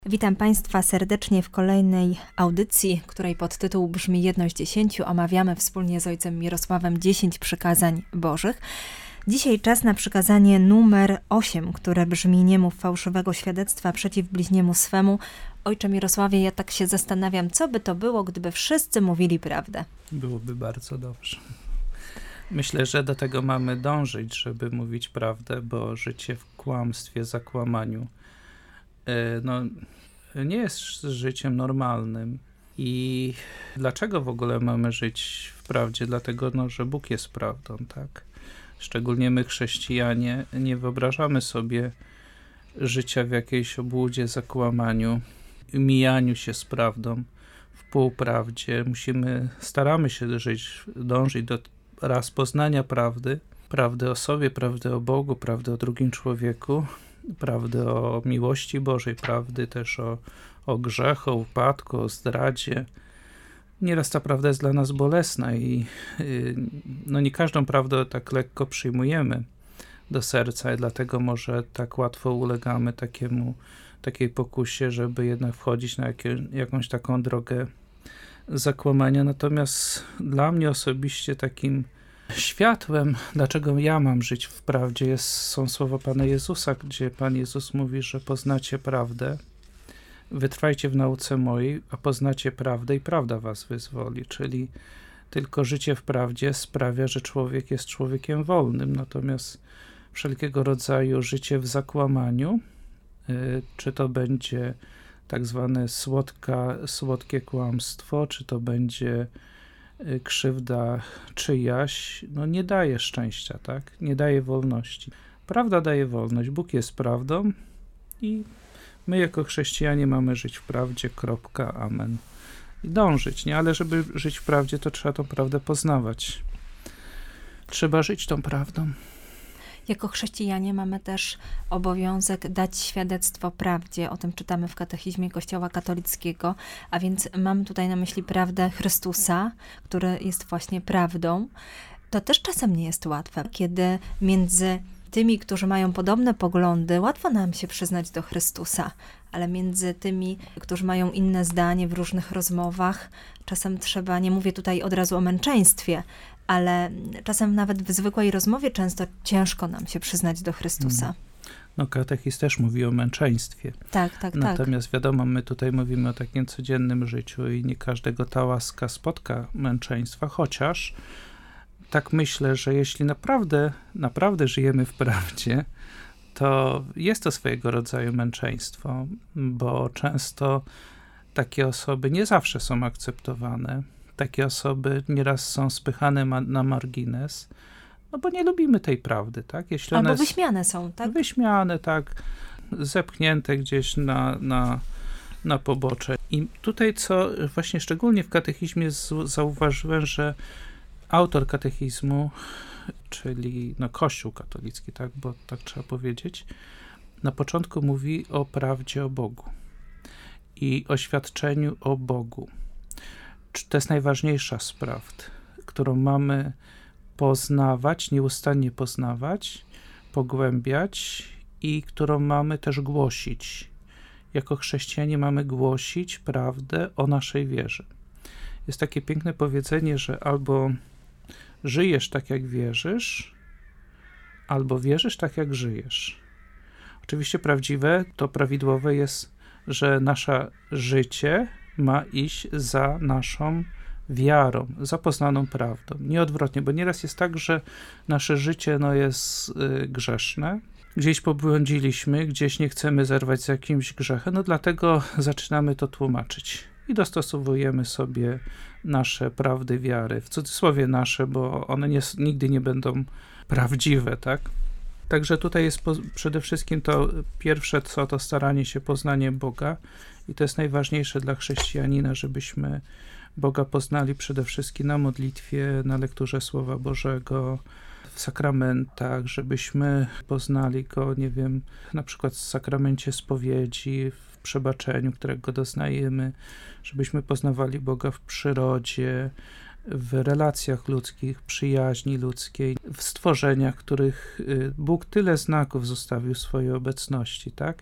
Witam Państwa serdecznie w kolejnej audycji, której podtytuł brzmi Jedność 10. Omawiamy wspólnie z ojcem Mirosławem 10 przykazań Bożych. Dzisiaj czas na przykazanie numer 8, które brzmi: nie mów fałszywego świadectwa przeciw bliźniemu swemu. Ojcze Mirosławie, ja tak się zastanawiam, co by to było, gdyby wszyscy mówili prawdę? Byłoby bardzo dobrze. Myślę, że do tego mamy dążyć, żeby mówić prawdę, bo życie w kłamstwie, zakłamaniu nie jest życiem normalnym. I dlaczego w ogóle mamy żyć w prawdzie? Dlatego, że Bóg jest prawdą, tak? Szczególnie my, chrześcijanie, nie wyobrażamy sobie życia w jakiejś obłudzie, zakłamaniu, mijaniu się z prawdą, w półprawdzie. Staramy się żyć, dążyć do raz poznania prawdy, prawdy o sobie, prawdy o Bogu, prawdy o drugim człowieku, prawdy o miłości Bożej, prawdy też o grzechu, o upadku, o zdradzie. Nieraz ta prawda jest dla nas bolesna i nie każdą prawdę tak lekko przyjmujemy do serca i dlatego może tak łatwo ulegamy takiej pokusie, żeby jednak wchodzić na jakąś taką drogę zakłamania. Natomiast dla mnie osobiście takim światłem, dlaczego ja mam żyć w prawdzie, są słowa Pana Jezusa, gdzie Pan Jezus mówi, że poznacie prawdę, wytrwajcie w nauce mojej, a poznacie prawdę i prawda was wyzwoli. Czyli tylko życie w prawdzie sprawia, że człowiek jest człowiekiem wolnym, natomiast wszelkiego rodzaju życie w zakłamaniu, czy to będzie tak zwane słodkie kłamstwo, czy to będzie krzywda czyjaś, nie daje szczęścia, tak? Nie daje wolności. Prawda daje wolność. Bóg jest prawdą i my jako chrześcijanie mamy żyć w prawdzie, kropka, amen. I dążyć, nie? Ale żeby żyć w prawdzie, to trzeba tą prawdę poznawać. Trzeba żyć tą prawdą. Jako chrześcijanie mamy też obowiązek dać świadectwo prawdzie. O tym czytamy w Katechizmie Kościoła katolickiego, a więc mam tutaj na myśli prawdę Chrystusa, który jest właśnie prawdą. To też czasem nie jest łatwe, kiedy między tymi, którzy mają podobne poglądy, łatwo nam się przyznać do Chrystusa, ale między tymi, którzy mają inne zdanie w różnych rozmowach, czasem trzeba, nie mówię tutaj od razu o męczeństwie, ale czasem nawet w zwykłej rozmowie często ciężko nam się przyznać do Chrystusa. Katechizm też mówi o męczeństwie. Tak. Natomiast wiadomo, my tutaj mówimy o takim codziennym życiu i nie każdego ta łaska spotka męczeństwa, chociaż tak myślę, że jeśli naprawdę żyjemy w prawdzie, to jest to swojego rodzaju męczeństwo, bo często takie osoby nie zawsze są akceptowane. Takie osoby nieraz są spychane na margines, bo nie lubimy tej prawdy, tak? Albo wyśmiane są, tak? Wyśmiane, tak, zepchnięte gdzieś na pobocze. I tutaj, co właśnie szczególnie w katechizmie zauważyłem, że autor katechizmu, czyli Kościół katolicki, tak, bo tak trzeba powiedzieć, na początku mówi o prawdzie o Bogu i o świadczeniu o Bogu. To jest najważniejsza z prawd, którą mamy poznawać, nieustannie poznawać, pogłębiać i którą mamy też głosić. Jako chrześcijanie mamy głosić prawdę o naszej wierze. Jest takie piękne powiedzenie, że albo żyjesz tak, jak wierzysz, albo wierzysz tak, jak żyjesz. Oczywiście prawidłowe jest, że nasze życie ma iść za naszą wiarą, za poznaną prawdą. Nie odwrotnie, bo nieraz jest tak, że nasze życie jest grzeszne, gdzieś pobłądziliśmy, gdzieś nie chcemy zerwać z jakimś grzechem, dlatego zaczynamy to tłumaczyć i dostosowujemy sobie nasze prawdy wiary, w cudzysłowie nasze, bo one nigdy nie będą prawdziwe, tak? Także tutaj jest przede wszystkim to pierwsze, to staranie się, poznanie Boga i to jest najważniejsze dla chrześcijanina, żebyśmy Boga poznali przede wszystkim na modlitwie, na lekturze Słowa Bożego, w sakramentach, żebyśmy poznali Go, na przykład w sakramencie spowiedzi, w przebaczeniu, którego doznajemy, żebyśmy poznawali Boga w przyrodzie, w relacjach ludzkich, przyjaźni ludzkiej, w stworzeniach, których Bóg tyle znaków zostawił swojej obecności, tak?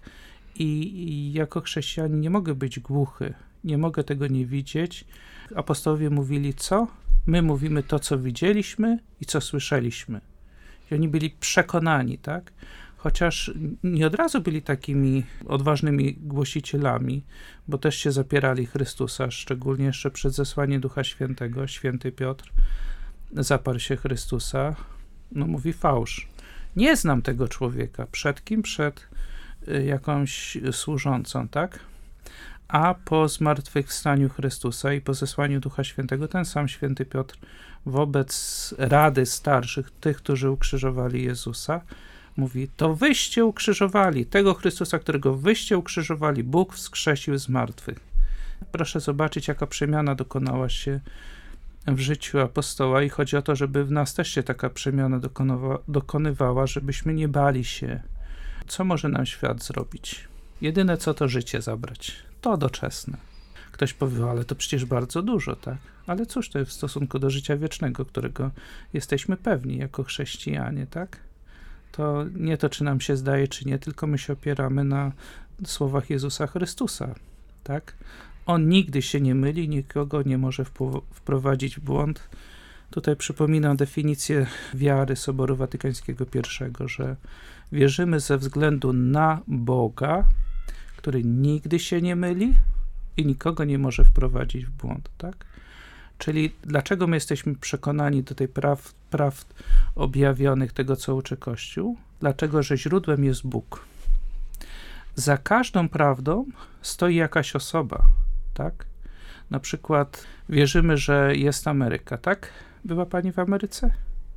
I jako chrześcijanin nie mogę być głuchy, nie mogę tego nie widzieć. Apostołowie mówili co? My mówimy to, co widzieliśmy i co słyszeliśmy. I oni byli przekonani, tak? Chociaż nie od razu byli takimi odważnymi głosicielami, bo też się zapierali Chrystusa, szczególnie jeszcze przed zesłaniem Ducha Świętego. Święty Piotr zaparł się Chrystusa, mówi fałsz. Nie znam tego człowieka. Przed kim? Przed jakąś służącą, tak? A po zmartwychwstaniu Chrystusa i po zesłaniu Ducha Świętego ten sam święty Piotr wobec rady starszych, tych, którzy ukrzyżowali Jezusa, mówi, to wyście ukrzyżowali tego Chrystusa, którego wyście ukrzyżowali, Bóg wskrzesił z martwych. Proszę zobaczyć, jaka przemiana dokonała się w życiu apostoła i chodzi o to, żeby w nas też się taka przemiana dokonywała, żebyśmy nie bali się. Co może nam świat zrobić? Jedyne co to życie zabrać. To doczesne. Ktoś powie, ale to przecież bardzo dużo, tak? Ale cóż to jest w stosunku do życia wiecznego, którego jesteśmy pewni jako chrześcijanie, tak? To nie to, czy nam się zdaje, czy nie, tylko my się opieramy na słowach Jezusa Chrystusa, tak? On nigdy się nie myli, nikogo nie może wprowadzić w błąd. Tutaj przypominam definicję wiary Soboru Watykańskiego I, że wierzymy ze względu na Boga, który nigdy się nie myli i nikogo nie może wprowadzić w błąd, tak? Czyli dlaczego my jesteśmy przekonani do tej praw objawionych, tego co uczy Kościół? Dlatego, że źródłem jest Bóg. Za każdą prawdą stoi jakaś osoba, tak? Na przykład wierzymy, że jest Ameryka, tak? Była pani w Ameryce?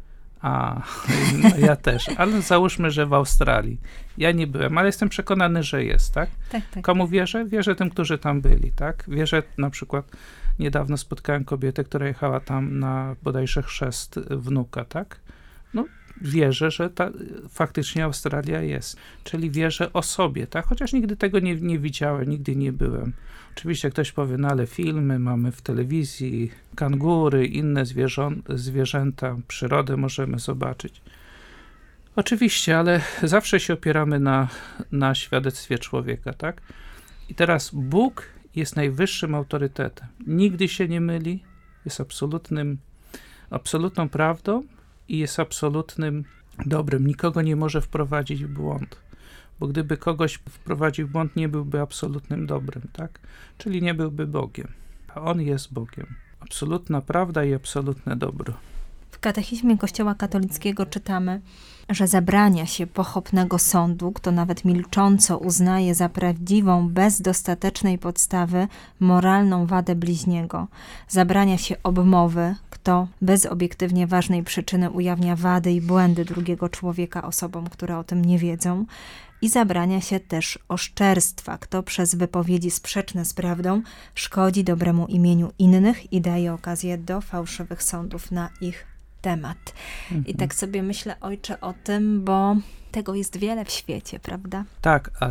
Ja też, ale załóżmy, że w Australii. Ja nie byłem, ale jestem przekonany, że jest, tak? Tak. Komu wierzę? Wierzę tym, którzy tam byli, tak? Wierzę, na przykład niedawno spotkałem kobietę, która jechała tam na bodajże chrzest wnuka, tak? Wierzę, że faktycznie Australia jest. Czyli wierzę osobie, tak? Chociaż nigdy tego nie widziałem, nigdy nie byłem. Oczywiście ktoś powie, ale filmy mamy w telewizji, kangury, inne zwierzęta, przyrodę możemy zobaczyć. Oczywiście, ale zawsze się opieramy na świadectwie człowieka, tak? I teraz Bóg jest najwyższym autorytetem. Nigdy się nie myli, jest absolutną prawdą i jest absolutnym dobrem. Nikogo nie może wprowadzić w błąd, bo gdyby kogoś wprowadził w błąd, nie byłby absolutnym dobrem, tak? Czyli nie byłby Bogiem, a On jest Bogiem. Absolutna prawda i absolutne dobro. W katechizmie Kościoła katolickiego czytamy, że zabrania się pochopnego sądu, kto nawet milcząco uznaje za prawdziwą, bez dostatecznej podstawy, moralną wadę bliźniego. Zabrania się obmowy, kto bez obiektywnie ważnej przyczyny ujawnia wady i błędy drugiego człowieka osobom, które o tym nie wiedzą. I zabrania się też oszczerstwa, kto przez wypowiedzi sprzeczne z prawdą szkodzi dobremu imieniu innych i daje okazję do fałszywych sądów na ich temat. I tak sobie myślę, ojcze, o tym, bo tego jest wiele w świecie, prawda? Tak, a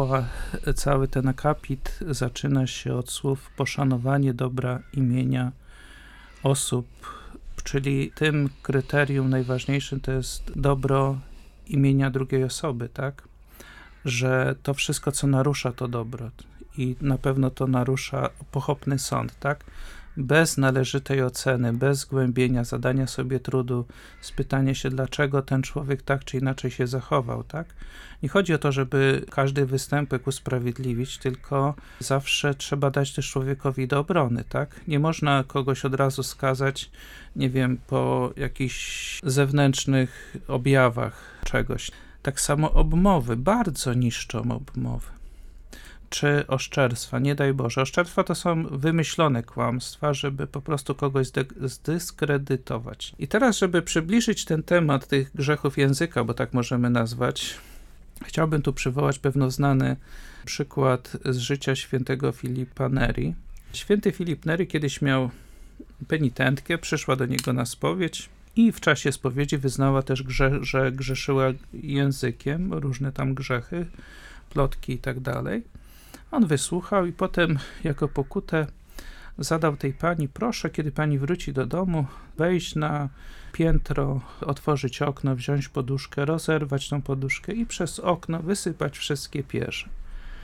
cały ten akapit zaczyna się od słów poszanowanie dobra imienia osób, czyli tym kryterium najważniejszym to jest dobro imienia drugiej osoby, tak? Że to wszystko, co narusza to dobro i na pewno to narusza pochopny sąd, tak? Bez należytej oceny, bez zgłębienia, zadania sobie trudu, spytania się, dlaczego ten człowiek tak czy inaczej się zachował, tak? Nie chodzi o to, żeby każdy występek usprawiedliwić, tylko zawsze trzeba dać też człowiekowi do obrony, tak? Nie można kogoś od razu skazać, nie wiem, po jakichś zewnętrznych objawach czegoś. Tak samo obmowy, bardzo niszczą obmowy. Czy oszczerstwa, nie daj Boże. Oszczerstwa to są wymyślone kłamstwa, żeby po prostu kogoś zdyskredytować. I teraz, żeby przybliżyć ten temat tych grzechów języka, bo tak możemy nazwać, chciałbym tu przywołać pewno znany przykład z życia świętego Filipa Neri. Święty Filip Neri kiedyś miał penitentkę, przyszła do niego na spowiedź i w czasie spowiedzi wyznała też, że grzeszyła językiem, różne tam grzechy, plotki i tak dalej. On wysłuchał i potem jako pokutę zadał tej pani, proszę, kiedy pani wróci do domu, wejść na piętro, otworzyć okno, wziąć poduszkę, rozerwać tą poduszkę i przez okno wysypać wszystkie pierze.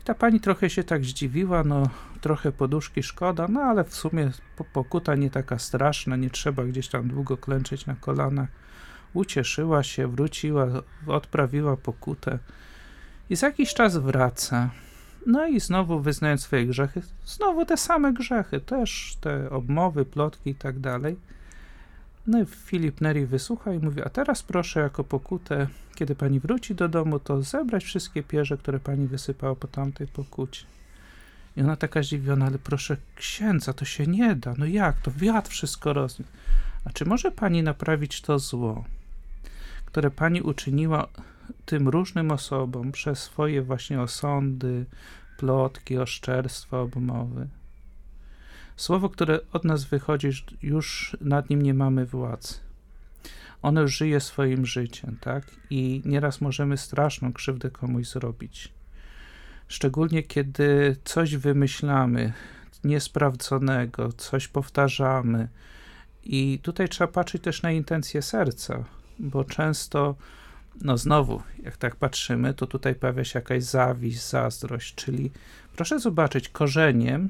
Ta pani trochę się tak zdziwiła, no trochę poduszki szkoda, no ale w sumie pokuta nie taka straszna, nie trzeba gdzieś tam długo klęczeć na kolanach. Ucieszyła się, wróciła, odprawiła pokutę i za jakiś czas wraca. No i znowu wyznając swoje grzechy, znowu te same grzechy, też te obmowy, plotki i tak dalej. No i Filip Neri wysłucha i mówi, a teraz proszę jako pokutę, kiedy pani wróci do domu, to zebrać wszystkie pierze, które pani wysypała po tamtej pokucie. I ona taka zdziwiona, ale proszę księdza, to się nie da, no jak, to wiatr wszystko rozniósł. A czy może pani naprawić to zło, które pani uczyniła tym różnym osobom przez swoje właśnie osądy, plotki, oszczerstwa, obmowy? Słowo, które od nas wychodzi, już nad nim nie mamy władzy. Ono już żyje swoim życiem, tak? I nieraz możemy straszną krzywdę komuś zrobić. Szczególnie, kiedy coś wymyślamy niesprawdzonego, coś powtarzamy. I tutaj trzeba patrzeć też na intencje serca, bo często, no znowu, jak tak patrzymy, to tutaj pojawia się jakaś zawiść, zazdrość, czyli proszę zobaczyć, korzeniem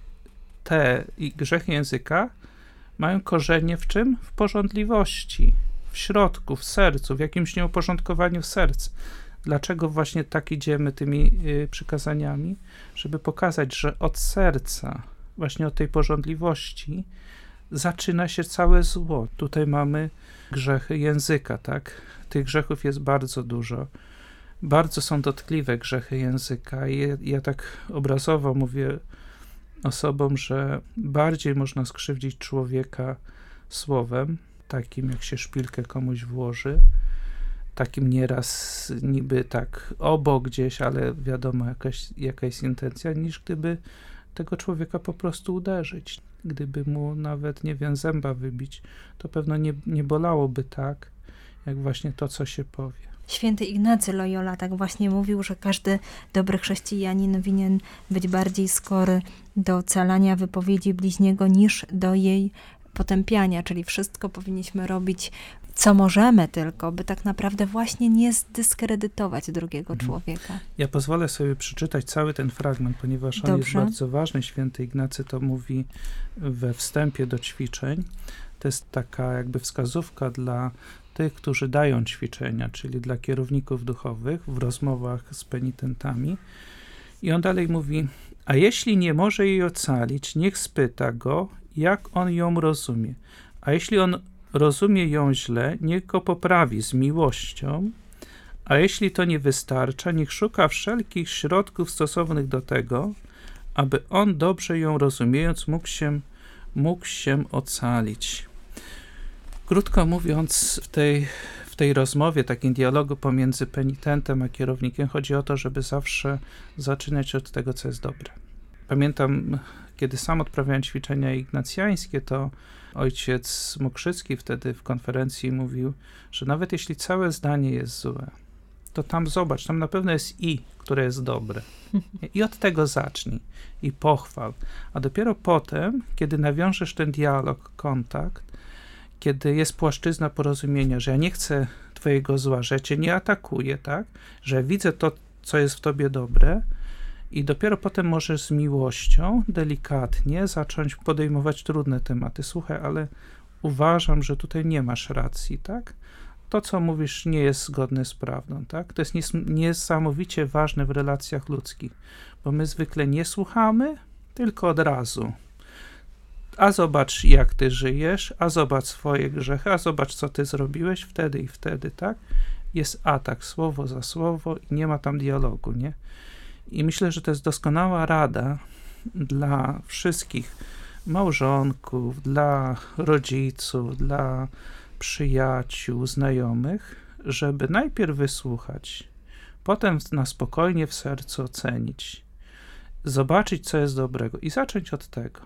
te grzechy języka mają korzenie w czym? W pożądliwości, w środku, w sercu, w jakimś nieuporządkowaniu serca. Dlaczego właśnie tak idziemy tymi przykazaniami? Żeby pokazać, że od serca, właśnie od tej pożądliwości zaczyna się całe zło. Tutaj mamy grzechy języka, tak? Tych grzechów jest bardzo dużo. Bardzo są dotkliwe grzechy języka. Ja tak obrazowo mówię osobom, że bardziej można skrzywdzić człowieka słowem, takim jak się szpilkę komuś włoży, takim nieraz niby tak obok gdzieś, ale wiadomo jaka jest intencja, niż gdyby tego człowieka po prostu uderzyć. Gdyby mu nawet, nie wiem, zęba wybić, to pewno nie bolałoby tak, jak właśnie to, co się powie. Święty Ignacy Loyola tak właśnie mówił, że każdy dobry chrześcijanin winien być bardziej skory do ocalania wypowiedzi bliźniego niż do jej potępiania, czyli wszystko powinniśmy robić, co możemy tylko, by tak naprawdę właśnie nie zdyskredytować drugiego człowieka. Ja pozwolę sobie przeczytać cały ten fragment, ponieważ on jest bardzo ważny. Święty Ignacy to mówi we wstępie do ćwiczeń. To jest taka jakby wskazówka dla tych, którzy dają ćwiczenia, czyli dla kierowników duchowych w rozmowach z penitentami. I on dalej mówi, a jeśli nie może jej ocalić, niech spyta go, jak on ją rozumie. A jeśli on rozumie ją źle, niech go poprawi z miłością, a jeśli to nie wystarcza, niech szuka wszelkich środków stosownych do tego, aby on dobrze ją rozumiejąc mógł się ocalić. Krótko mówiąc, w tej rozmowie, takim dialogu pomiędzy penitentem a kierownikiem chodzi o to, żeby zawsze zaczynać od tego, co jest dobre. Pamiętam, kiedy sam odprawiałem ćwiczenia ignacjańskie, to ojciec Mokrzycki wtedy w konferencji mówił, że nawet jeśli całe zdanie jest złe, to tam zobacz, tam na pewno jest które jest dobre. I od tego zacznij i pochwal. A dopiero potem, kiedy nawiążesz ten dialog, kontakt, kiedy jest płaszczyzna porozumienia, że ja nie chcę twojego zła, że cię nie atakuję, tak? Że widzę to, co jest w tobie dobre i dopiero potem możesz z miłością, delikatnie zacząć podejmować trudne tematy. Słuchaj, ale uważam, że tutaj nie masz racji, tak? To, co mówisz, nie jest zgodne z prawdą, tak? To jest niesamowicie ważne w relacjach ludzkich, bo my zwykle nie słuchamy, tylko od razu. A zobacz, jak ty żyjesz, a zobacz swoje grzechy, a zobacz, co ty zrobiłeś wtedy i wtedy, tak? Jest atak, słowo za słowo i nie ma tam dialogu, nie? I myślę, że to jest doskonała rada dla wszystkich małżonków, dla rodziców, dla przyjaciół, znajomych, żeby najpierw wysłuchać, potem na spokojnie w sercu ocenić, zobaczyć, co jest dobrego i zacząć od tego.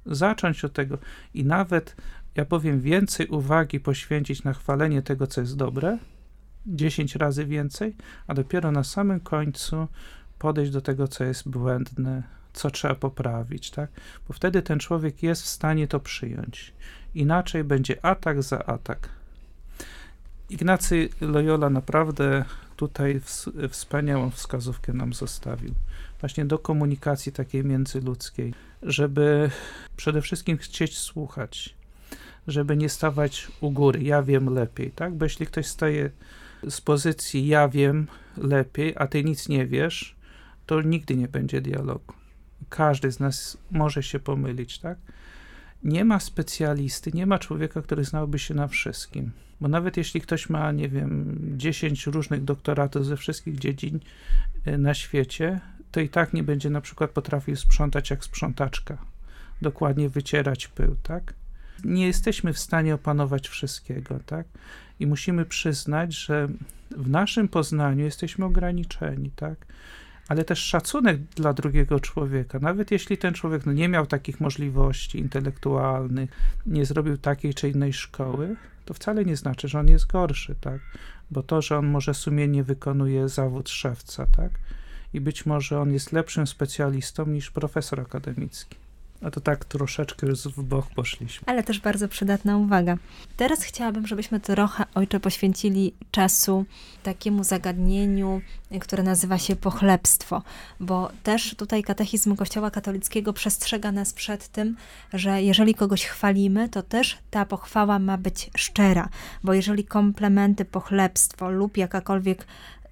I nawet, ja powiem, więcej uwagi poświęcić na chwalenie tego, co jest dobre, 10 razy więcej, a dopiero na samym końcu podejść do tego, co jest błędne, co trzeba poprawić, tak? Bo wtedy ten człowiek jest w stanie to przyjąć. Inaczej będzie atak za atak. Ignacy Loyola naprawdę tutaj wspaniałą wskazówkę nam zostawił. Właśnie do komunikacji takiej międzyludzkiej, żeby przede wszystkim chcieć słuchać, żeby nie stawać u góry, ja wiem lepiej, tak? Bo jeśli ktoś staje z pozycji ja wiem lepiej, a ty nic nie wiesz, to nigdy nie będzie dialogu. Każdy z nas może się pomylić, tak? Nie ma specjalisty, nie ma człowieka, który znałby się na wszystkim. Bo nawet jeśli ktoś ma, nie wiem, 10 różnych doktoratów ze wszystkich dziedzin na świecie, to i tak nie będzie na przykład potrafił sprzątać jak sprzątaczka. Dokładnie wycierać pył, tak? Nie jesteśmy w stanie opanować wszystkiego, tak? I musimy przyznać, że w naszym poznaniu jesteśmy ograniczeni, tak? Ale też szacunek dla drugiego człowieka, nawet jeśli ten człowiek nie miał takich możliwości intelektualnych, nie zrobił takiej czy innej szkoły, to wcale nie znaczy, że on jest gorszy, tak? Bo to, że on może sumiennie wykonuje zawód szewca, tak? I być może on jest lepszym specjalistą niż profesor akademicki. A to tak troszeczkę już w bok poszliśmy. Ale też bardzo przydatna uwaga. Teraz chciałabym, żebyśmy trochę, ojcze, poświęcili czasu takiemu zagadnieniu, które nazywa się pochlebstwo, bo też tutaj katechizm Kościoła katolickiego przestrzega nas przed tym, że jeżeli kogoś chwalimy, to też ta pochwała ma być szczera, bo jeżeli komplementy, pochlebstwo lub jakakolwiek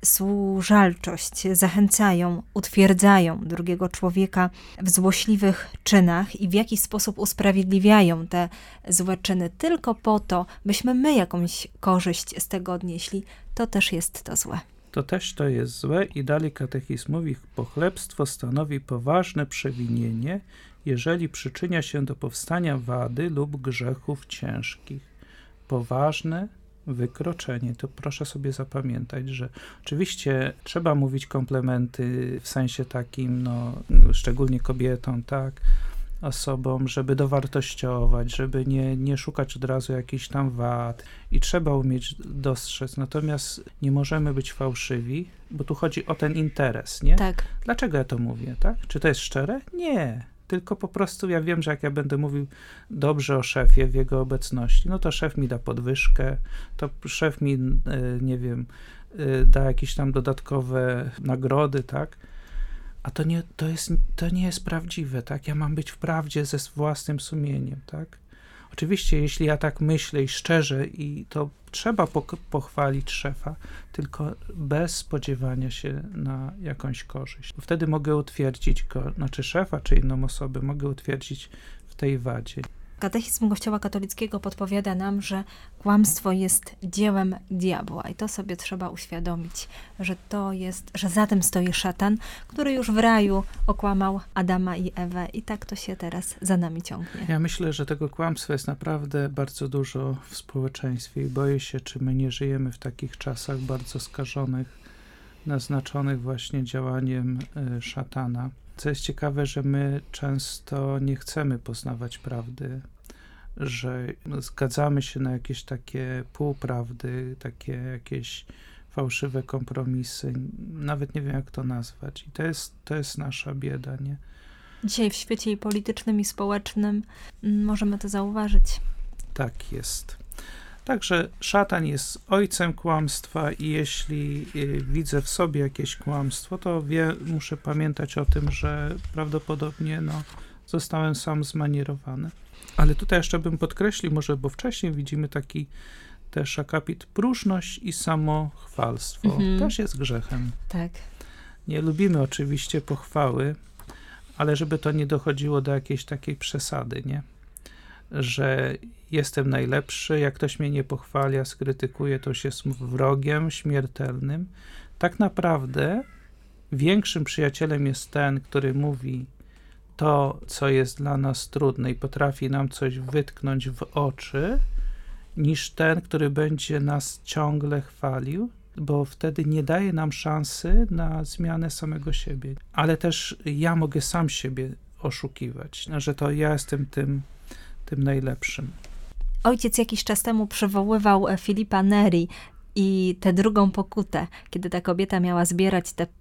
służalczość zachęcają, utwierdzają drugiego człowieka w złośliwych czynach i w jakiś sposób usprawiedliwiają te złe czyny tylko po to, byśmy my jakąś korzyść z tego odnieśli, to też jest to złe. To jest złe i dalej katechizm mówi, pochlebstwo stanowi poważne przewinienie, jeżeli przyczynia się do powstania wady lub grzechów ciężkich. Poważne wykroczenie, to proszę sobie zapamiętać, że oczywiście trzeba mówić komplementy w sensie takim, no, szczególnie kobietom, tak, osobom, żeby dowartościować, żeby nie szukać od razu jakichś tam wad i trzeba umieć dostrzec, natomiast nie możemy być fałszywi, bo tu chodzi o ten interes, nie? Tak. Dlaczego ja to mówię, tak? Czy to jest szczere? Nie. Tylko po prostu ja wiem, że jak ja będę mówił dobrze o szefie w jego obecności, no to szef mi da podwyżkę, to szef mi, nie wiem, da jakieś tam dodatkowe nagrody, tak? A to nie jest prawdziwe, tak? Ja mam być w prawdzie ze własnym sumieniem, tak? Oczywiście, jeśli ja tak myślę i szczerze, i to trzeba pochwalić szefa, tylko bez spodziewania się na jakąś korzyść. Bo wtedy mogę utwierdzić go, znaczy szefa czy inną osobę, mogę utwierdzić w tej wadzie. Katechizm Kościoła katolickiego podpowiada nam, że kłamstwo jest dziełem diabła i to sobie trzeba uświadomić, że za tym stoi szatan, który już w raju okłamał Adama i Ewę i tak to się teraz za nami ciągnie. Ja myślę, że tego kłamstwa jest naprawdę bardzo dużo w społeczeństwie i boję się, czy my nie żyjemy w takich czasach bardzo skażonych, naznaczonych właśnie działaniem szatana. Co jest ciekawe, że my często nie chcemy poznawać prawdy, że zgadzamy się na jakieś takie półprawdy, takie jakieś fałszywe kompromisy. Nawet nie wiem, jak to nazwać. I to jest nasza bieda, nie? Dzisiaj w świecie i politycznym, i społecznym możemy to zauważyć. Tak jest. Także szatan jest ojcem kłamstwa i jeśli widzę w sobie jakieś kłamstwo, to muszę pamiętać o tym, że prawdopodobnie zostałem sam zmanierowany. Ale tutaj jeszcze bym podkreślił może, bo wcześniej widzimy taki też akapit, próżność i samochwalstwo. Też jest grzechem. Tak. Nie lubimy oczywiście pochwały, ale żeby to nie dochodziło do jakiejś takiej przesady, nie? Że jestem najlepszy, jak ktoś mnie nie pochwali, a skrytykuje, to już jest wrogiem śmiertelnym. Tak naprawdę większym przyjacielem jest ten, który mówi to, co jest dla nas trudne i potrafi nam coś wytknąć w oczy, niż ten, który będzie nas ciągle chwalił, bo wtedy nie daje nam szansy na zmianę samego siebie. Ale też ja mogę sam siebie oszukiwać, że to ja jestem tym najlepszym. Ojciec jakiś czas temu przywoływał Filipa Neri i tę drugą pokutę, kiedy ta kobieta miała zbierać te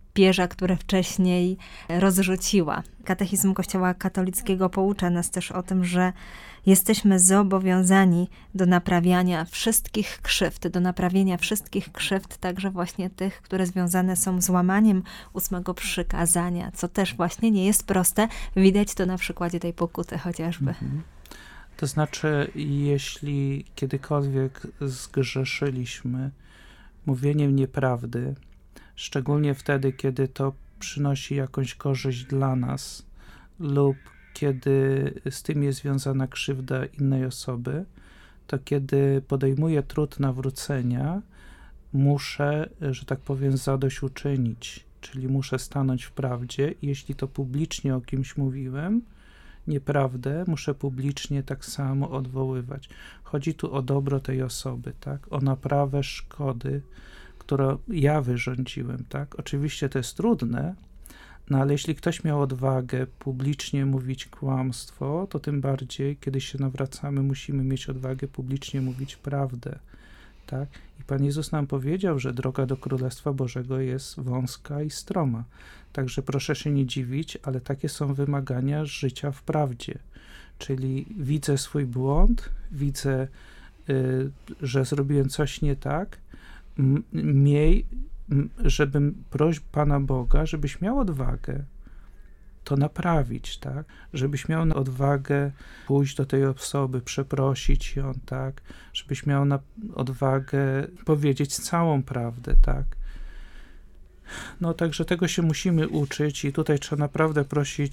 pierza, które wcześniej rozrzuciła. Katechizm Kościoła katolickiego poucza nas też o tym, że jesteśmy zobowiązani do naprawiania wszystkich krzywd, do naprawienia wszystkich krzywd, także właśnie tych, które związane są z łamaniem 8 przykazania, co też właśnie nie jest proste. Widać to na przykładzie tej pokuty chociażby. To znaczy, jeśli kiedykolwiek zgrzeszyliśmy mówieniem nieprawdy, szczególnie wtedy, kiedy to przynosi jakąś korzyść dla nas lub kiedy z tym jest związana krzywda innej osoby, to kiedy podejmuję trud nawrócenia, muszę, że tak powiem, zadośćuczynić, czyli muszę stanąć w prawdzie. Jeśli to publicznie o kimś mówiłem, nieprawdę, muszę publicznie tak samo odwoływać. Chodzi tu o dobro tej osoby, tak? O naprawę szkody, którą ja wyrządziłem, tak? Oczywiście to jest trudne, no ale jeśli ktoś miał odwagę publicznie mówić kłamstwo, to tym bardziej, kiedy się nawracamy, musimy mieć odwagę publicznie mówić prawdę, tak? I Pan Jezus nam powiedział, że droga do Królestwa Bożego jest wąska i stroma. Także proszę się nie dziwić, ale takie są wymagania życia w prawdzie. Czyli widzę swój błąd, widzę, że zrobiłem coś nie tak, żebym prosił Pana Boga, żebyś miał odwagę to naprawić, tak? Żebyś miał odwagę pójść do tej osoby, przeprosić ją, tak? Żebyś miał odwagę powiedzieć całą prawdę, tak? No także tego się musimy uczyć i tutaj trzeba naprawdę prosić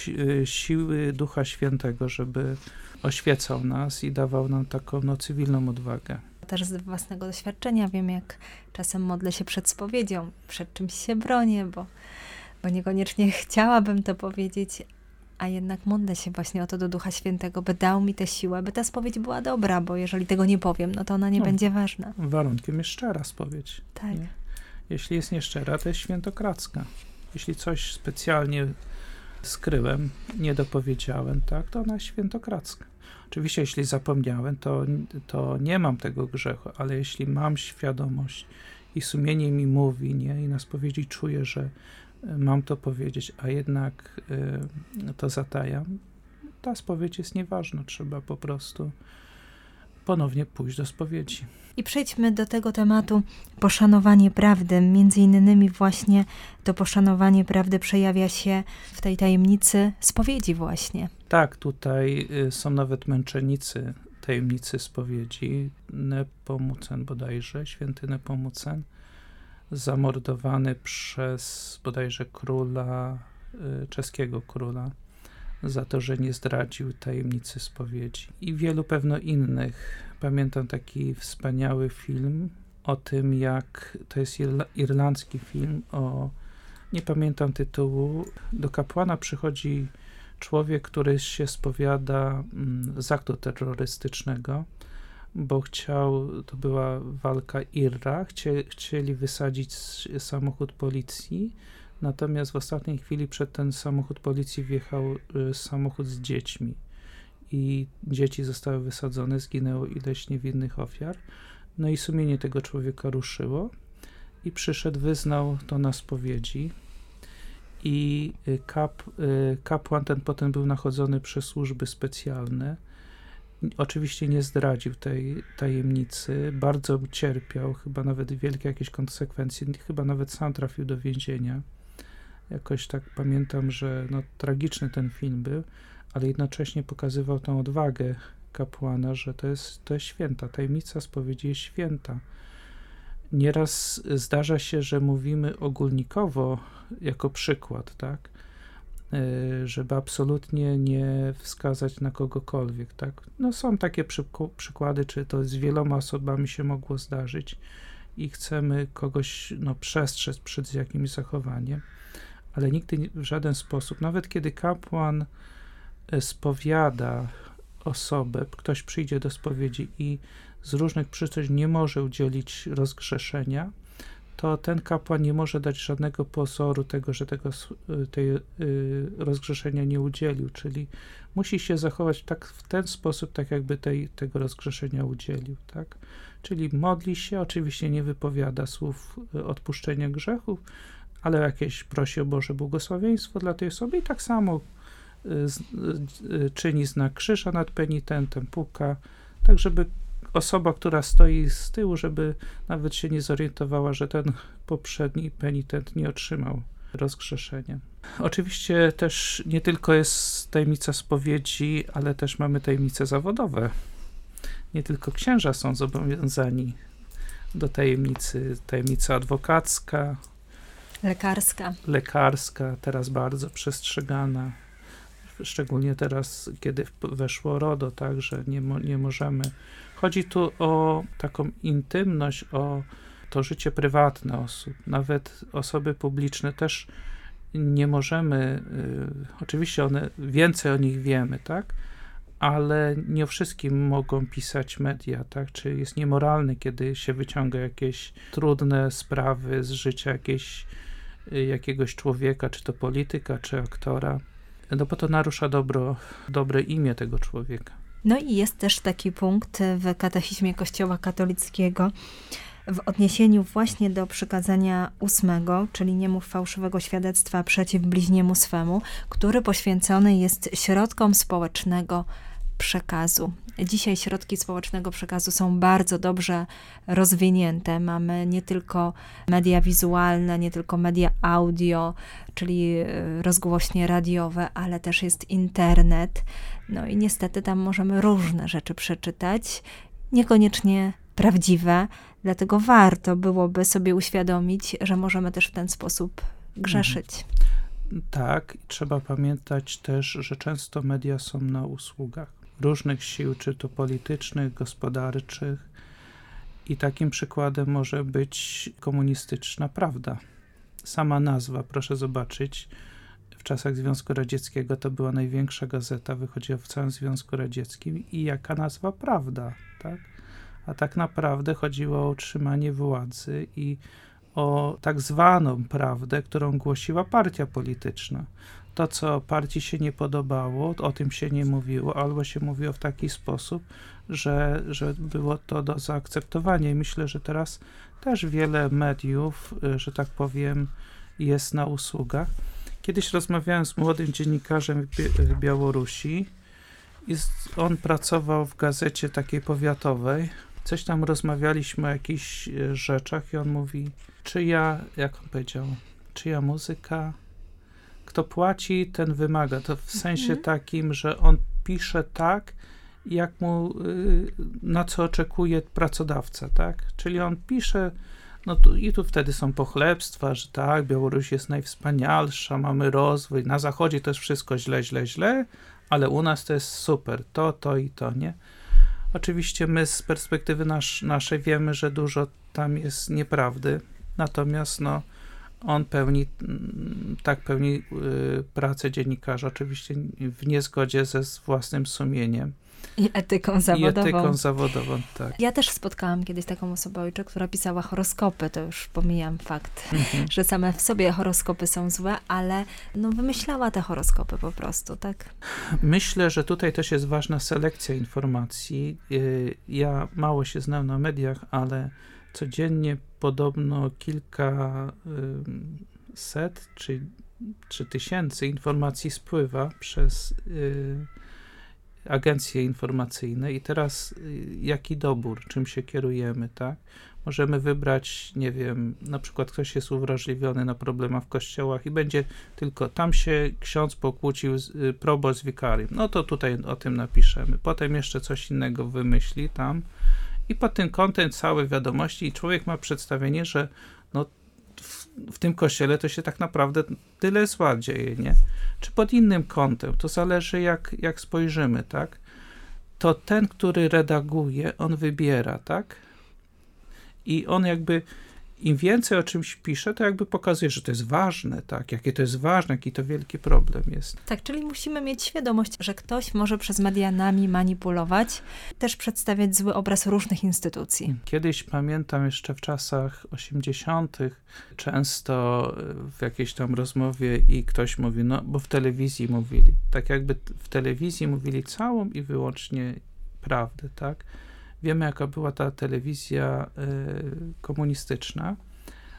siły Ducha Świętego, żeby oświecał nas i dawał nam taką cywilną odwagę. Też z własnego doświadczenia wiem, jak czasem modlę się przed spowiedzią, przed czymś się bronię, bo niekoniecznie chciałabym to powiedzieć, a jednak modlę się właśnie o to do Ducha Świętego, by dał mi tę siłę, by ta spowiedź była dobra, bo jeżeli tego nie powiem, no to ona nie będzie ważna. Warunkiem jest szczera spowiedź. Tak. Nie? Jeśli jest nieszczera, to jest świętokradzka. Jeśli coś specjalnie skryłem, nie dopowiedziałem, tak, to ona jest świętokradzka. Oczywiście, jeśli zapomniałem, to nie mam tego grzechu, ale jeśli mam świadomość i sumienie mi mówi, nie, i na spowiedzi czuję, że mam to powiedzieć, a jednak to zatajam, ta spowiedź jest nieważna. Trzeba po prostu ponownie pójść do spowiedzi. I przejdźmy do tego tematu poszanowanie prawdy. Między innymi właśnie to poszanowanie prawdy przejawia się w tej tajemnicy spowiedzi właśnie. Tak, tutaj są nawet męczennicy tajemnicy spowiedzi. Nepomucen bodajże, święty Nepomucen, zamordowany przez bodajże króla, czeskiego króla, za to, że nie zdradził tajemnicy spowiedzi. I wielu pewno innych. Pamiętam taki wspaniały film o tym, jak to jest irlandzki film nie pamiętam tytułu. Do kapłana przychodzi człowiek, który się spowiada z aktu terrorystycznego, bo to była walka IRA, chcieli wysadzić samochód policji, natomiast w ostatniej chwili przed ten samochód policji wjechał samochód z dziećmi i dzieci zostały wysadzone, zginęło ileś niewinnych ofiar. No i sumienie tego człowieka ruszyło i przyszedł, wyznał to na spowiedzi i kapłan ten potem był nachodzony przez służby specjalne. Oczywiście nie zdradził tej tajemnicy, bardzo cierpiał, chyba nawet wielkie jakieś konsekwencje, chyba nawet sam trafił do więzienia. Jakoś tak pamiętam, że tragiczny ten film był, ale jednocześnie pokazywał tą odwagę kapłana, że to jest święta, tajemnica spowiedzi jest święta. Nieraz zdarza się, że mówimy ogólnikowo jako przykład, tak? Żeby absolutnie nie wskazać na kogokolwiek, tak? Są takie przykłady, czy to z wieloma osobami się mogło zdarzyć i chcemy kogoś przestrzec przed jakimś zachowaniem, ale nigdy w żaden sposób, nawet kiedy kapłan spowiada osobę, ktoś przyjdzie do spowiedzi i z różnych przyczyn nie może udzielić rozgrzeszenia, to ten kapłan nie może dać żadnego pozoru tego, że tej rozgrzeszenia nie udzielił, czyli musi się zachować w ten sposób, tak jakby tego rozgrzeszenia udzielił, tak? Czyli modli się, oczywiście nie wypowiada słów odpuszczenia grzechów, ale jakieś prosi o Boże błogosławieństwo dla tej osoby i tak samo czyni znak krzyża nad penitentem, puka, tak żeby osoba, która stoi z tyłu, żeby nawet się nie zorientowała, że ten poprzedni penitent nie otrzymał rozgrzeszenia. Oczywiście też nie tylko jest tajemnica spowiedzi, ale też mamy tajemnice zawodowe. Nie tylko księża są zobowiązani do tajemnica adwokacka, lekarska, teraz bardzo przestrzegana, szczególnie teraz, kiedy weszło RODO, tak, że nie możemy. Chodzi tu o taką intymność, o to życie prywatne osób, nawet osoby publiczne też nie możemy, oczywiście więcej o nich wiemy, tak, ale nie o wszystkim mogą pisać media, tak, czy jest niemoralne, kiedy się wyciąga jakieś trudne sprawy z życia jakiegoś człowieka, czy to polityka, czy aktora, no bo to narusza dobre imię tego człowieka. No i jest też taki punkt w katechizmie Kościoła katolickiego w odniesieniu właśnie do przykazania 8, czyli nie mów fałszywego świadectwa przeciw bliźniemu swemu, który poświęcony jest środkom społecznego przekazu. Dzisiaj środki społecznego przekazu są bardzo dobrze rozwinięte. Mamy nie tylko media wizualne, nie tylko media audio, czyli rozgłośnie radiowe, ale też jest internet. No i niestety tam możemy różne rzeczy przeczytać, niekoniecznie prawdziwe, dlatego warto byłoby sobie uświadomić, że możemy też w ten sposób grzeszyć. Tak, trzeba pamiętać też, że często media są na usługach różnych sił, czy to politycznych, gospodarczych, i takim przykładem może być komunistyczna Prawda. Sama nazwa, proszę zobaczyć, w czasach Związku Radzieckiego to była największa gazeta, wychodziła w całym Związku Radzieckim i jaka nazwa Prawda, tak? A tak naprawdę chodziło o utrzymanie władzy i o tak zwaną prawdę, którą głosiła partia polityczna. To, co partii się nie podobało, o tym się nie mówiło, albo się mówiło w taki sposób, że było to do zaakceptowania. I myślę, że teraz też wiele mediów, że tak powiem, jest na usługach. Kiedyś rozmawiałem z młodym dziennikarzem w Białorusi i on pracował w gazecie takiej powiatowej. Coś tam rozmawialiśmy o jakichś rzeczach i on mówi, jak on powiedział, czyja muzyka, kto płaci, ten wymaga. To w sensie takim, że on pisze tak, jak na co oczekuje pracodawca, tak? Czyli on pisze, no i tu wtedy są pochlebstwa, że tak, Białoruś jest najwspanialsza, mamy rozwój, na zachodzie to jest wszystko źle, ale u nas to jest super, to i to, nie? Oczywiście my z perspektywy naszej wiemy, że dużo tam jest nieprawdy, natomiast on pełni pracę dziennikarza, oczywiście w niezgodzie ze własnym sumieniem. I etyką zawodową. Tak. Ja też spotkałam kiedyś taką osobę, ojcze, która pisała horoskopy, to już pomijam fakt, że same w sobie horoskopy są złe, ale wymyślała te horoskopy po prostu, tak? Myślę, że tutaj też jest ważna selekcja informacji. Ja mało się znam na mediach, ale codziennie podobno kilkaset czy tysięcy informacji spływa przez agencje informacyjne i teraz jaki dobór, czym się kierujemy, tak? Możemy wybrać, nie wiem, na przykład ktoś jest uwrażliwiony na problemach w kościołach i będzie tylko, tam się ksiądz pokłócił proboszcz z wikarym, no to tutaj o tym napiszemy. Potem jeszcze coś innego wymyśli tam i pod tym kątem całe wiadomości i człowiek ma przedstawienie, że w tym kościele to się tak naprawdę tyle zła dzieje, nie? Czy pod innym kątem, to zależy jak spojrzymy, tak? To ten, który redaguje, on wybiera, tak? I on jakby, im więcej o czymś pisze, to jakby pokazuje, że to jest ważne, tak? Jakie to jest ważne, jaki to wielki problem jest. Tak, czyli musimy mieć świadomość, że ktoś może przez media nami manipulować, też przedstawiać zły obraz różnych instytucji. Kiedyś pamiętam jeszcze w czasach 80. często w jakiejś tam rozmowie i ktoś mówi, bo w telewizji mówili. Tak jakby w telewizji mówili całą i wyłącznie prawdę, tak? Wiemy, jaka była ta telewizja komunistyczna,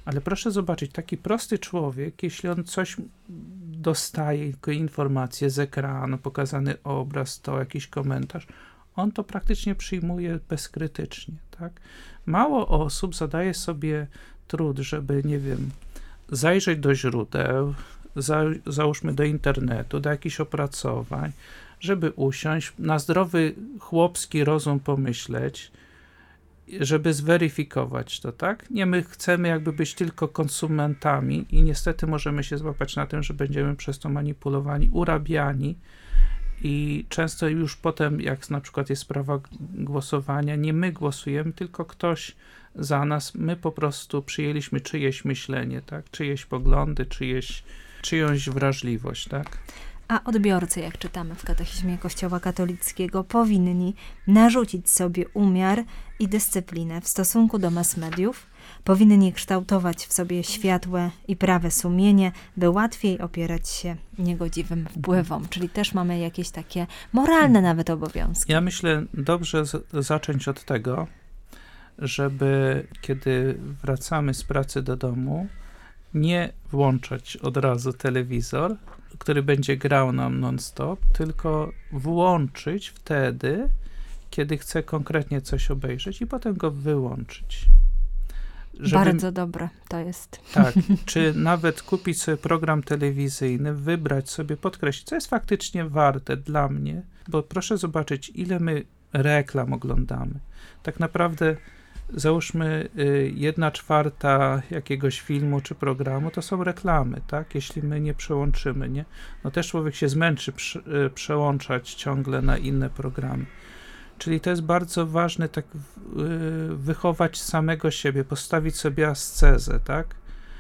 Ale proszę zobaczyć, taki prosty człowiek, jeśli on coś dostaje, tylko informację z ekranu, pokazany obraz, to jakiś komentarz, on to praktycznie przyjmuje bezkrytycznie, tak? Mało osób zadaje sobie trud, żeby, nie wiem, zajrzeć do źródeł, załóżmy do internetu, do jakichś opracowań, żeby usiąść, na zdrowy chłopski rozum pomyśleć, żeby zweryfikować to, tak? Nie, my chcemy jakby być tylko konsumentami i niestety możemy się złapać na tym, że będziemy przez to manipulowani, urabiani i często już potem, jak na przykład jest sprawa głosowania, nie my głosujemy, tylko ktoś za nas, my po prostu przyjęliśmy czyjeś myślenie, tak? Czyjeś poglądy, czyjąś wrażliwość, tak? A odbiorcy, jak czytamy w Katechizmie Kościoła katolickiego, powinni narzucić sobie umiar i dyscyplinę w stosunku do mass mediów, powinni kształtować w sobie światłe i prawe sumienie, by łatwiej opierać się niegodziwym wpływom. Czyli też mamy jakieś takie moralne nawet obowiązki. Ja myślę, dobrze zacząć od tego, żeby kiedy wracamy z pracy do domu, nie włączać od razu telewizor, który będzie grał nam non-stop, tylko włączyć wtedy, kiedy chcę konkretnie coś obejrzeć i potem go wyłączyć. Bardzo dobre to jest. Tak, czy nawet kupić sobie program telewizyjny, wybrać sobie, podkreślić, co jest faktycznie warte dla mnie, bo proszę zobaczyć, ile my reklam oglądamy. Tak naprawdę załóżmy 1/4 jakiegoś filmu czy programu to są reklamy, tak? Jeśli my nie przełączymy, nie? No też człowiek się zmęczy przełączać ciągle na inne programy. Czyli to jest bardzo ważne, tak wychować samego siebie, postawić sobie ascezę, tak?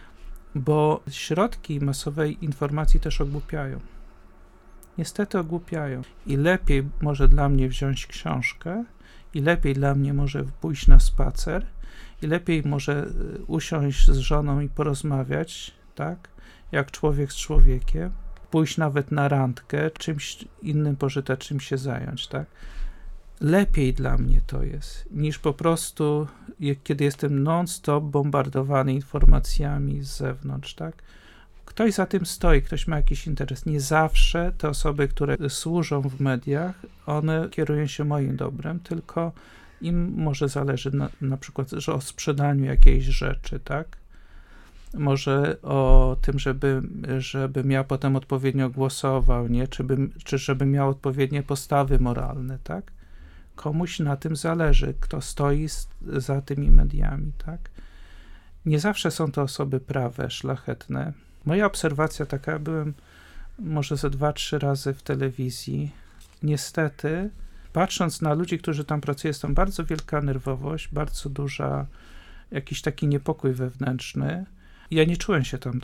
Bo środki masowej informacji też ogłupiają. Niestety ogłupiają. I lepiej może dla mnie wziąć książkę, i lepiej dla mnie może pójść na spacer, i lepiej może usiąść z żoną i porozmawiać, tak, jak człowiek z człowiekiem, pójść nawet na randkę, czymś innym pożytecznym się zająć, tak. Lepiej dla mnie to jest, niż po prostu, kiedy jestem non-stop bombardowany informacjami z zewnątrz, tak. Ktoś za tym stoi, ktoś ma jakiś interes. Nie zawsze te osoby, które służą w mediach, one kierują się moim dobrem, tylko im może zależy na przykład że o sprzedaniu jakiejś rzeczy, tak? Może o tym, żeby miał potem odpowiednio głosował, nie? Czy żeby miał odpowiednie postawy moralne, tak? Komuś na tym zależy, kto stoi za tymi mediami, tak? Nie zawsze są to osoby prawe, szlachetne. Moja obserwacja taka, byłem może ze 2-3 razy w telewizji. Niestety, patrząc na ludzi, którzy tam pracują, jest tam bardzo wielka nerwowość, bardzo duża, jakiś taki niepokój wewnętrzny. Ja nie czułem się tam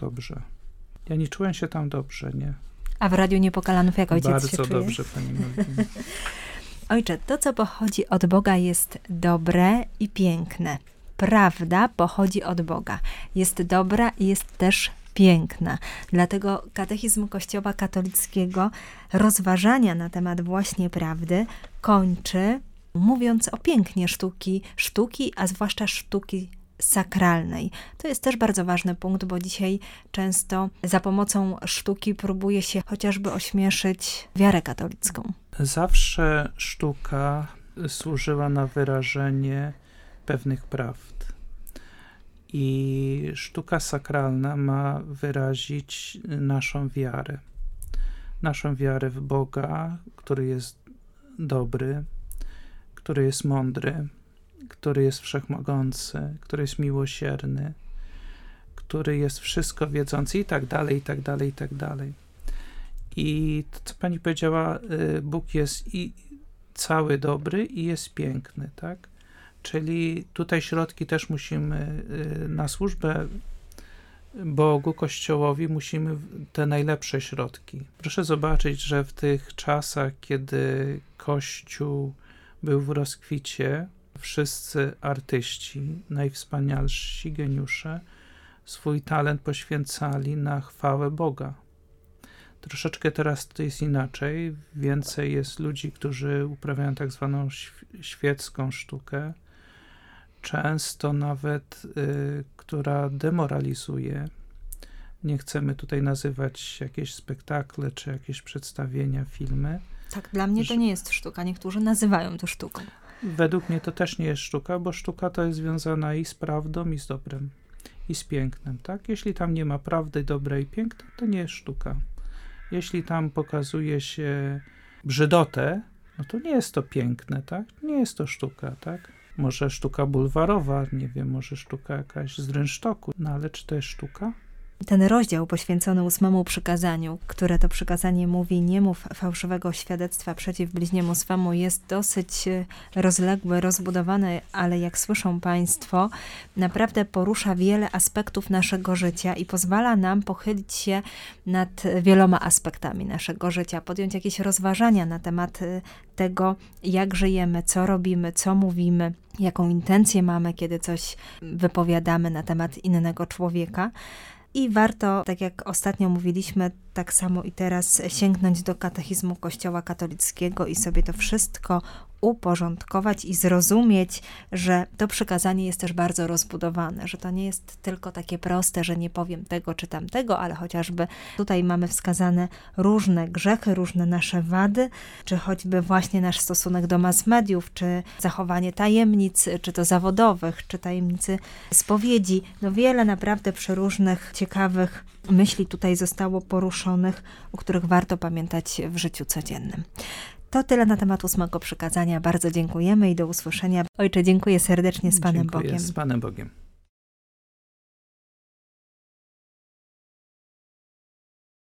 dobrze. Nie. A w Radiu Niepokalanów jak ojciec bardzo się czuje? Bardzo dobrze, pani Malwino. Ojcze, to co pochodzi od Boga jest dobre i piękne. Prawda pochodzi od Boga. Jest dobra i jest też piękna. Dlatego katechizm Kościoła katolickiego rozważania na temat właśnie prawdy kończy mówiąc o pięknie sztuki, a zwłaszcza sztuki sakralnej. To jest też bardzo ważny punkt, bo dzisiaj często za pomocą sztuki próbuje się chociażby ośmieszyć wiarę katolicką. Zawsze sztuka służyła na wyrażenie pewnych prawd. I sztuka sakralna ma wyrazić naszą wiarę. Naszą wiarę w Boga, który jest dobry, który jest mądry, który jest wszechmogący, który jest miłosierny, który jest wszystko wiedzący i tak dalej, i tak dalej, i tak dalej. I to, co pani powiedziała, Bóg jest i cały dobry i jest piękny, tak? Czyli tutaj środki też musimy na służbę Bogu, Kościołowi, musimy te najlepsze środki. Proszę zobaczyć, że w tych czasach, kiedy Kościół był w rozkwicie, wszyscy artyści, najwspanialsi geniusze, swój talent poświęcali na chwałę Boga. Troszeczkę teraz to jest inaczej. Więcej jest ludzi, którzy uprawiają tak zwaną świecką sztukę, często nawet, która demoralizuje. Nie chcemy tutaj nazywać jakieś spektakle, czy jakieś przedstawienia, filmy. Tak, dla mnie to nie jest sztuka. Niektórzy nazywają to sztuką. Według mnie to też nie jest sztuka, bo sztuka to jest związana i z prawdą, i z dobrem, i z pięknem, tak? Jeśli tam nie ma prawdy, dobra i piękna, to nie jest sztuka. Jeśli tam pokazuje się brzydotę, no to nie jest to piękne, tak? Nie jest to sztuka, tak? Może sztuka bulwarowa, nie wiem, może sztuka jakaś z rynsztoku, no ale czy to jest sztuka? Ten rozdział poświęcony 8 przykazaniu, które to przykazanie mówi: nie mów fałszywego świadectwa przeciw bliźniemu swemu, jest dosyć rozległy, rozbudowany, ale jak słyszą Państwo, naprawdę porusza wiele aspektów naszego życia i pozwala nam pochylić się nad wieloma aspektami naszego życia, podjąć jakieś rozważania na temat tego, jak żyjemy, co robimy, co mówimy, jaką intencję mamy, kiedy coś wypowiadamy na temat innego człowieka. I warto, tak jak ostatnio mówiliśmy, tak samo i teraz sięgnąć do katechizmu Kościoła katolickiego i sobie to wszystko uporządkować i zrozumieć, że to przykazanie jest też bardzo rozbudowane, że to nie jest tylko takie proste, że nie powiem tego czy tamtego, ale chociażby tutaj mamy wskazane różne grzechy, różne nasze wady, czy choćby właśnie nasz stosunek do mass mediów, czy zachowanie tajemnic, czy to zawodowych, czy tajemnicy spowiedzi. No wiele naprawdę przeróżnych, ciekawych myśli tutaj zostało poruszonych, o których warto pamiętać w życiu codziennym. To tyle na temat 8 przykazania. Bardzo dziękujemy i do usłyszenia. Ojcze, dziękuję serdecznie, z Panem Bogiem. Z Panem Bogiem.